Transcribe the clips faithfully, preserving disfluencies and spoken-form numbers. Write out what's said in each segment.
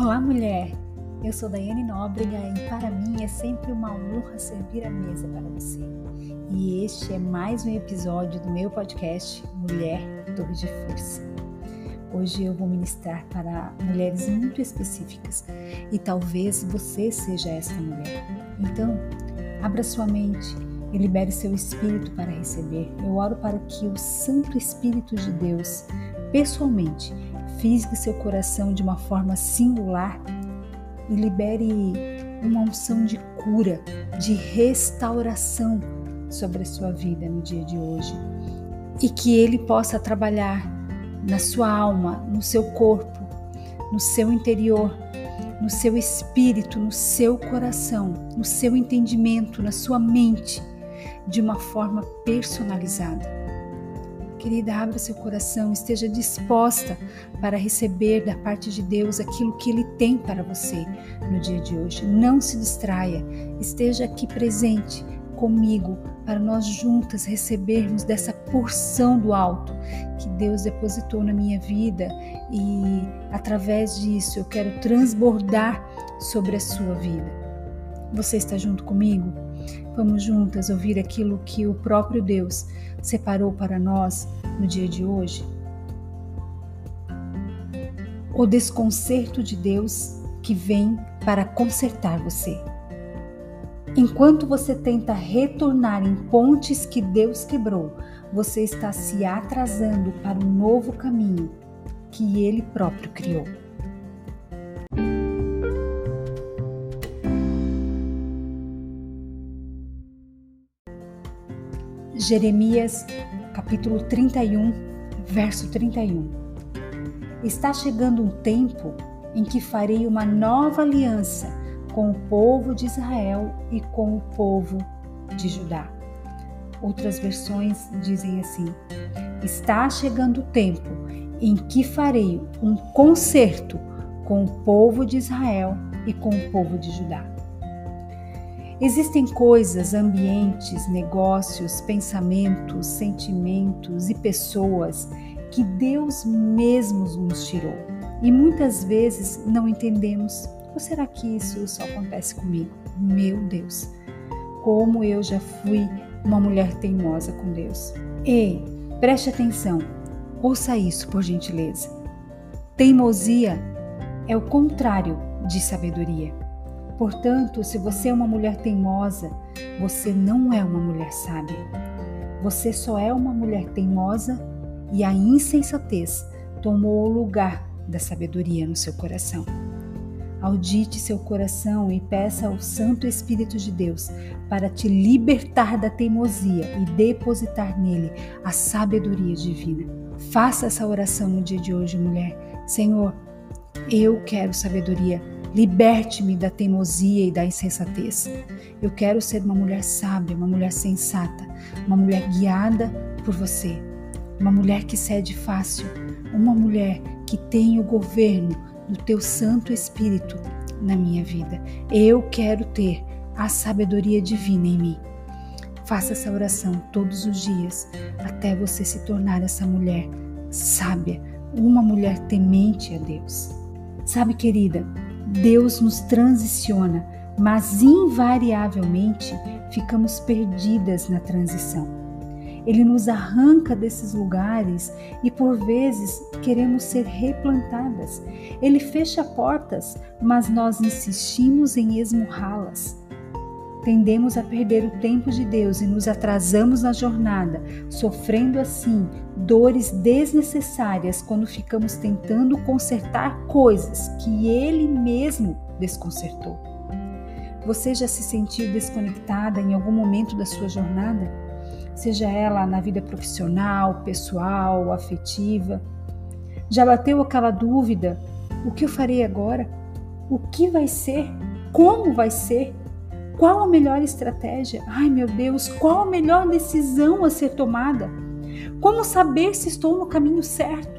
Olá, mulher! Eu sou Daiane Nóbrega e para mim é sempre uma honra servir a mesa para você. E este é mais um episódio do meu podcast Mulher Torre de Força. Hoje eu vou ministrar para mulheres muito específicas e talvez você seja esta mulher. Então, abra sua mente e libere seu espírito para receber. Eu oro para que o Santo Espírito de Deus, pessoalmente, fisgue seu coração de uma forma singular e libere uma unção de cura, de restauração sobre a sua vida no dia de hoje. E que Ele possa trabalhar na sua alma, no seu corpo, no seu interior, no seu espírito, no seu coração, no seu entendimento, na sua mente, de uma forma personalizada. Querida, abra seu coração, esteja disposta para receber da parte de Deus aquilo que Ele tem para você no dia de hoje. Não se distraia, esteja aqui presente comigo para nós juntas recebermos dessa porção do alto que Deus depositou na minha vida e através disso eu quero transbordar sobre a sua vida. Você está junto comigo? Vamos juntas ouvir aquilo que o próprio Deus separou para nós no dia de hoje? O desconcerto de Deus que vem para consertar você. Enquanto você tenta retornar em pontes que Deus quebrou, você está se atrasando para um novo caminho que Ele próprio criou. Jeremias, capítulo trinta e um, verso trinta e um. Está chegando um tempo em que farei uma nova aliança com o povo de Israel e com o povo de Judá. Outras versões dizem assim: está chegando o tempo em que farei um concerto com o povo de Israel e com o povo de Judá. Existem coisas, ambientes, negócios, pensamentos, sentimentos e pessoas que Deus mesmo nos tirou e muitas vezes não entendemos. Ou será que isso só acontece comigo? Meu Deus, como eu já fui uma mulher teimosa com Deus. Ei, preste atenção, ouça isso por gentileza. Teimosia é o contrário de sabedoria. Portanto, se você é uma mulher teimosa, você não é uma mulher sábia. Você só é uma mulher teimosa e a insensatez tomou o lugar da sabedoria no seu coração. Audite seu coração e peça ao Santo Espírito de Deus para te libertar da teimosia e depositar nele a sabedoria divina. Faça essa oração no dia de hoje, mulher. Senhor, eu quero sabedoria. Liberte-me da teimosia e da insensatez. Eu quero ser uma mulher sábia, uma mulher sensata, uma mulher guiada por você, uma mulher que cede fácil, uma mulher que tem o governo do teu Santo Espírito na minha vida. Eu quero ter a sabedoria divina em mim. Faça essa oração todos os dias até você se tornar essa mulher sábia, uma mulher temente a Deus. Sabe, querida, Deus nos transiciona, mas invariavelmente ficamos perdidas na transição. Ele nos arranca desses lugares e por vezes queremos ser replantadas. Ele fecha portas, mas nós insistimos em esmurrá-las. Tendemos a perder o tempo de Deus e nos atrasamos na jornada, sofrendo assim dores desnecessárias quando ficamos tentando consertar coisas que Ele mesmo desconcertou. Você já se sentiu desconectada em algum momento da sua jornada? Seja ela na vida profissional, pessoal, afetiva. Já bateu aquela dúvida? O que eu farei agora? O que vai ser? Como vai ser? Qual a melhor estratégia? Ai, meu Deus, qual a melhor decisão a ser tomada? Como saber se estou no caminho certo?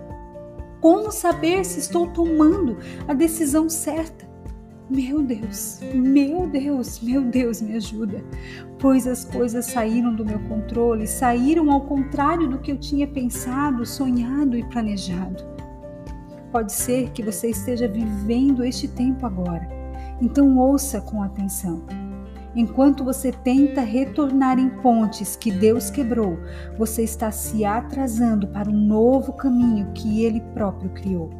Como saber se estou tomando a decisão certa? Meu Deus, meu Deus, meu Deus, me ajuda, pois as coisas saíram do meu controle, saíram ao contrário do que eu tinha pensado, sonhado e planejado. pode ser que você esteja vivendo este tempo agora. Então ouça com atenção. Enquanto você tenta retornar em pontes que Deus quebrou, você está se atrasando para um novo caminho que Ele próprio criou.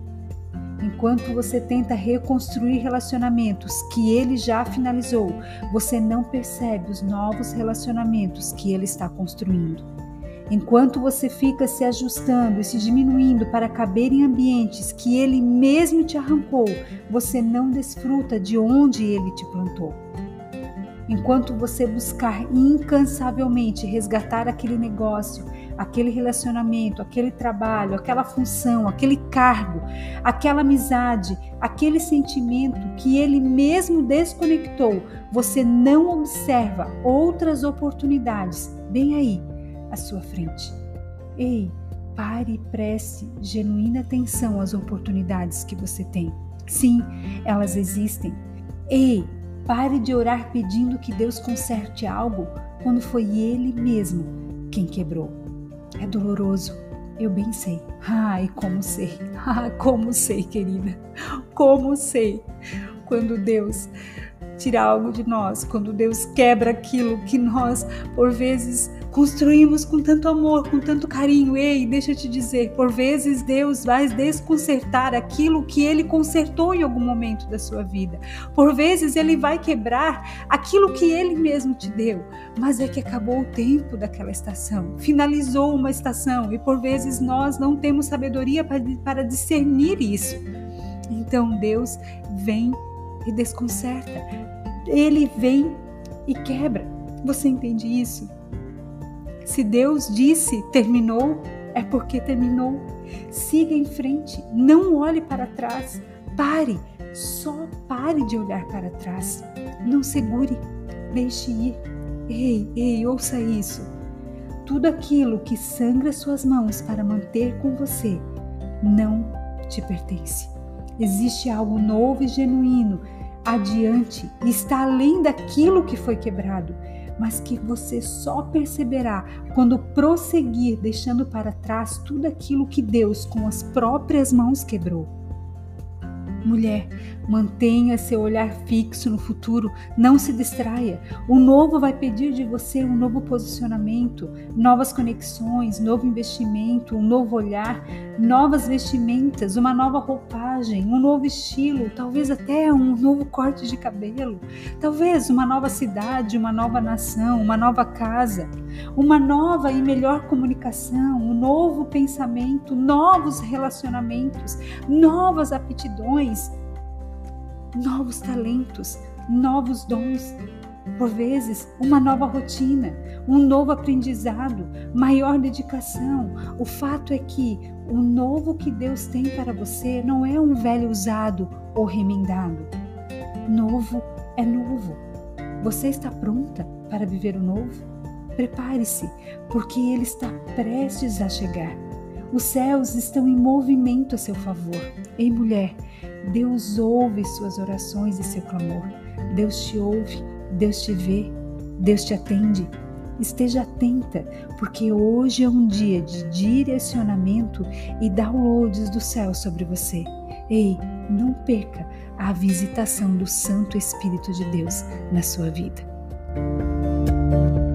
Enquanto você tenta reconstruir relacionamentos que Ele já finalizou, você não percebe os novos relacionamentos que Ele está construindo. Enquanto você fica se ajustando e se diminuindo para caber em ambientes que Ele mesmo te arrancou, você não desfruta de onde Ele te plantou. Enquanto você buscar incansavelmente resgatar aquele negócio, aquele relacionamento, aquele trabalho, aquela função, aquele cargo, aquela amizade, aquele sentimento que Ele mesmo desconectou, você não observa outras oportunidades bem aí à sua frente. Ei, pare e preste genuína atenção às oportunidades que você tem. Sim, elas existem. Ei, pare de orar pedindo que Deus conserte algo quando foi Ele mesmo quem quebrou. É doloroso, eu bem sei. Ai, como sei. Ah, como sei, querida. Como sei. Quando Deus tira algo de nós, quando Deus quebra aquilo que nós, por vezes, construímos com tanto amor, com tanto carinho. Ei, deixa eu te dizer, por vezes Deus vai desconcertar aquilo que Ele consertou em algum momento da sua vida. Por vezes Ele vai quebrar aquilo que Ele mesmo te deu. Mas é que acabou o tempo daquela estação, finalizou uma estação e por vezes nós não temos sabedoria para, para discernir isso. Então Deus vem e desconcerta. Ele vem e quebra. Você entende isso? Se Deus disse terminou, é porque terminou. Siga em frente, não olhe para trás. Pare, só pare de olhar para trás. Não segure, deixe ir. Ei, ei, ouça isso. Tudo aquilo que sangra suas mãos para manter com você não te pertence. Existe algo novo e genuíno adiante e está além daquilo que foi quebrado, mas que você só perceberá quando prosseguir deixando para trás tudo aquilo que Deus com as próprias mãos quebrou. Mulher, mantenha seu olhar fixo no futuro, não se distraia. O novo vai pedir de você um novo posicionamento, novas conexões, novo investimento, um novo olhar, novas vestimentas, uma nova roupagem, um novo estilo, talvez até um novo corte de cabelo, talvez uma nova cidade, uma nova nação, uma nova casa, uma nova e melhor comunicação, um novo pensamento, novos relacionamentos, novas aptidões, novos talentos, novos dons, por vezes uma nova rotina, um novo aprendizado, maior dedicação. O fato é que o novo que Deus tem para você não é um velho usado ou remendado. Novo é novo. Você está pronta para viver o novo? Prepare-se, porque Ele está prestes a chegar. Os céus estão em movimento a seu favor. Ei, mulher, Deus ouve suas orações e seu clamor. Deus te ouve, Deus te vê, Deus te atende. Esteja atenta, porque hoje é um dia de direcionamento e downloads do céu sobre você. Ei, não perca a visitação do Santo Espírito de Deus na sua vida.